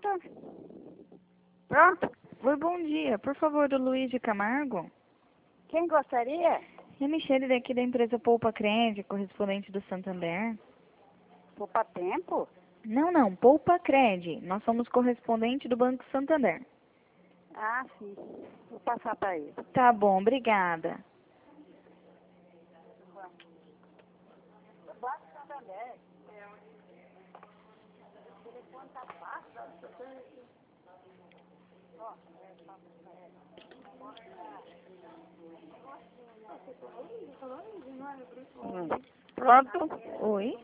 Pronto. Pronto. Oi, bom dia. Por favor, o Luiz de Camargo. Quem gostaria? É a Michele daqui da empresa Poupa Cred, correspondente do Santander. Poupa tempo? Não, Poupa Cred. Nós somos correspondente do Banco Santander. Ah, sim. Vou passar para ele. Tá bom, obrigada. Banco Santander. O telefone tá fácil. Pronto. Oi?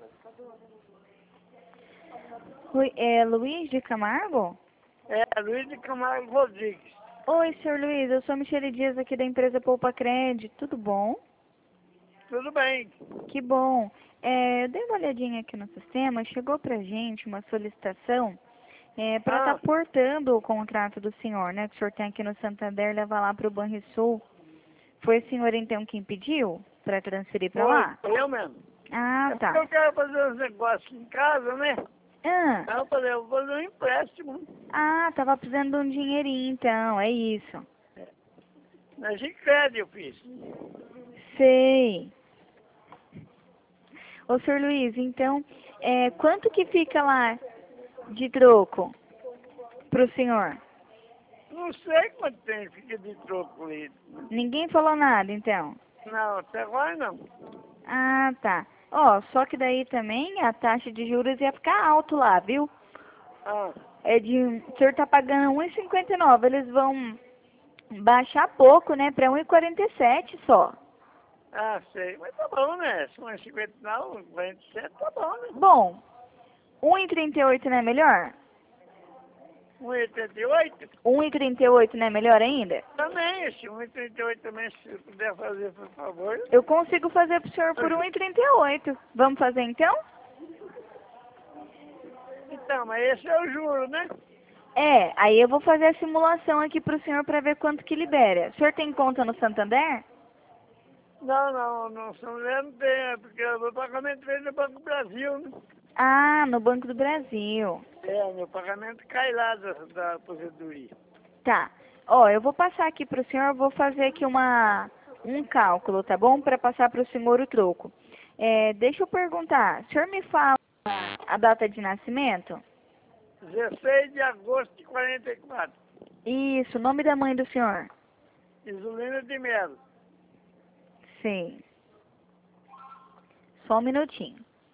Oi, é Luiz de Camargo? É, Luiz de Camargo Rodrigues. Oi, senhor Luiz, eu sou a Michele Dias aqui da empresa Poupa Cred. Tudo bom? Tudo bem. Que bom. Eu dei uma olhadinha aqui no sistema, chegou pra gente uma solicitação para estar portando o contrato do senhor, né? Que o senhor tem aqui no Santander, levar lá para o Banrisul. Foi o senhor então quem pediu para transferir para lá? Foi eu mesmo. Ah, Porque tá. eu quero fazer uns negócios em casa, né? Ah, Aí eu falei, eu vou fazer um empréstimo. tava precisando de um dinheirinho então, é isso. Na Gicred eu fiz. Sei. Ô, senhor Luiz, então, quanto que fica lá de troco pro senhor? Não sei quanto tem, fica de troco com ele. Ninguém falou nada, então? Não, até agora não. Ah, tá. Ó, só que daí também a taxa de juros ia ficar alto lá, viu? Ah, O senhor tá pagando 1,59, eles vão baixar pouco, né, para 1,47 só. sei. Mas tá bom, né? Se não é 50 não, 47 tá bom, né? Bom, 1,38 não é melhor? 1,88? 1,38 não é melhor ainda? Também, esse 1,38 também, se puder fazer, por favor. Eu consigo fazer pro senhor por 1,38. Vamos fazer então? Então, mas esse é o juro, né? Aí eu vou fazer a simulação aqui pro senhor para ver quanto que libera. O senhor tem conta no Santander? Não, São José não tem, porque o meu pagamento veio no Banco Brasil, né? Ah, no Banco do Brasil. Meu pagamento cai lá da aposentadoria. Tá. Ó, eu vou passar aqui pro senhor, eu vou fazer aqui um cálculo, tá bom? Para passar pro senhor o troco. Deixa eu perguntar, o senhor me fala a data de nascimento? 16 de agosto de 44. Isso, o nome da mãe do senhor? Isolina de Melo. Sim. Só um minutinho.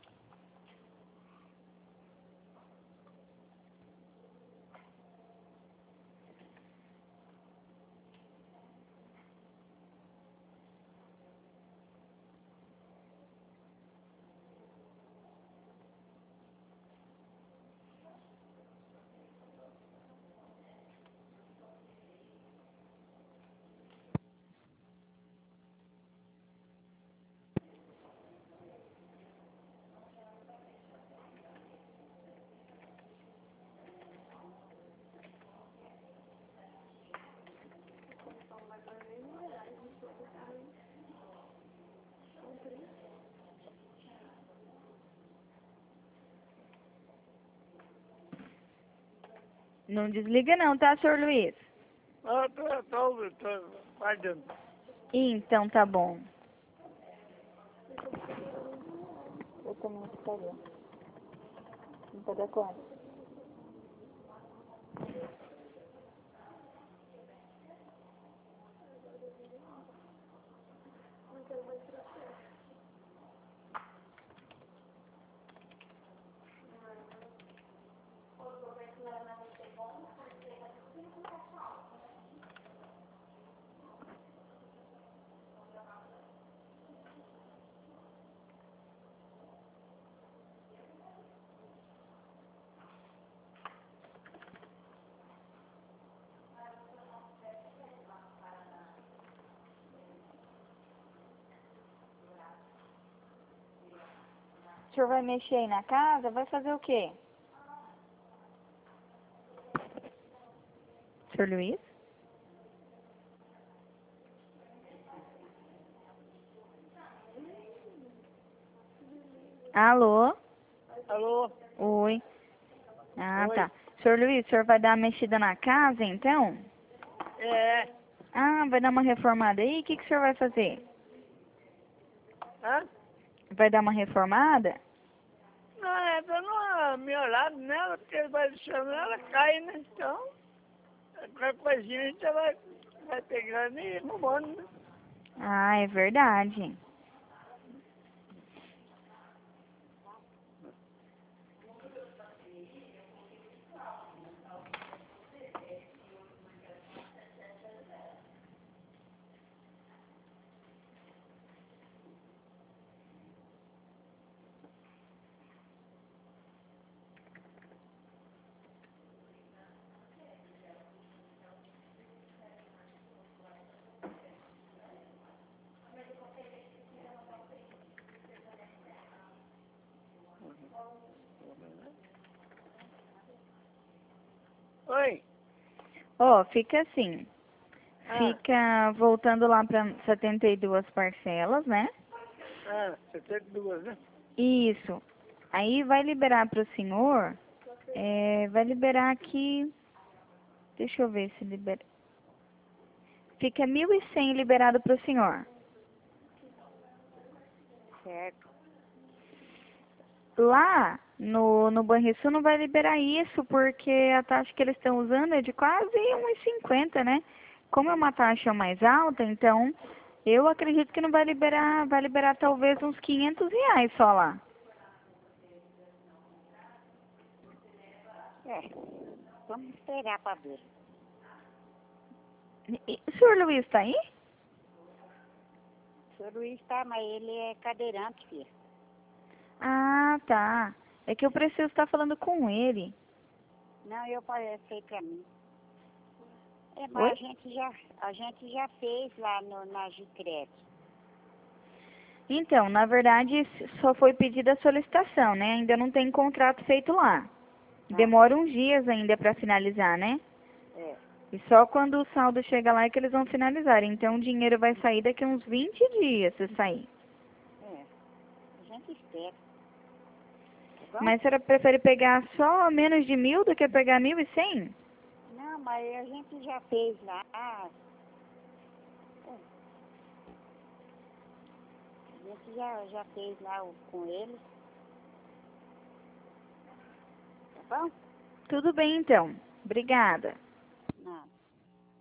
Não desliga não, tá, senhor Luiz? Tô guardando. Então tá bom. Eu também gostaria. Não pode dar conta. O senhor vai mexer aí na casa? Vai fazer o quê? Senhor Luiz? Alô? Alô? Oi. Ah, Oi. tá. O Senhor Luiz, o senhor vai dar uma mexida na casa, então? É. Ah, vai dar uma reformada aí? O que o senhor vai fazer? Hã? Vai dar uma reformada? Não, é dando uma melhorada nela, porque vai deixando ela cai, né? Então, qualquer coisinha a gente já vai pegando e arrumando, né? Ah, é verdade. Oi. Ó, fica assim. Ah, Fica voltando lá para 72 parcelas, né? 72, né? Isso. Aí vai liberar para o senhor. Vai liberar aqui. Deixa eu ver se libera. Fica 1.100 liberado para o senhor. Certo. Lá no Banrisul não vai liberar isso, porque a taxa que eles estão usando é de quase 1,50, né? Como é uma taxa mais alta, então eu acredito que não vai liberar talvez uns R$ 500 só lá. É, vamos esperar para ver. O senhor Luiz está aí? O senhor Luiz tá, mas ele é cadeirante, filha. Ah, tá. É que eu preciso estar falando com ele. Não, eu passei para mim. É, Oi? mas a gente já fez lá na Gicret. Então, na verdade, só foi pedida a solicitação, né? Ainda não tem contrato feito lá. Ah, Demora uns dias ainda para finalizar, né? é, E só quando o saldo chega lá é que eles vão finalizar. Então o dinheiro vai sair daqui a uns 20 dias se sair. a gente espera. Tá bom? Mas a senhora prefere pegar só menos de 1.000 do que pegar 1.100? Não, mas a gente já fez lá. A gente já fez lá com ele. Tá bom? Tudo bem então. Obrigada.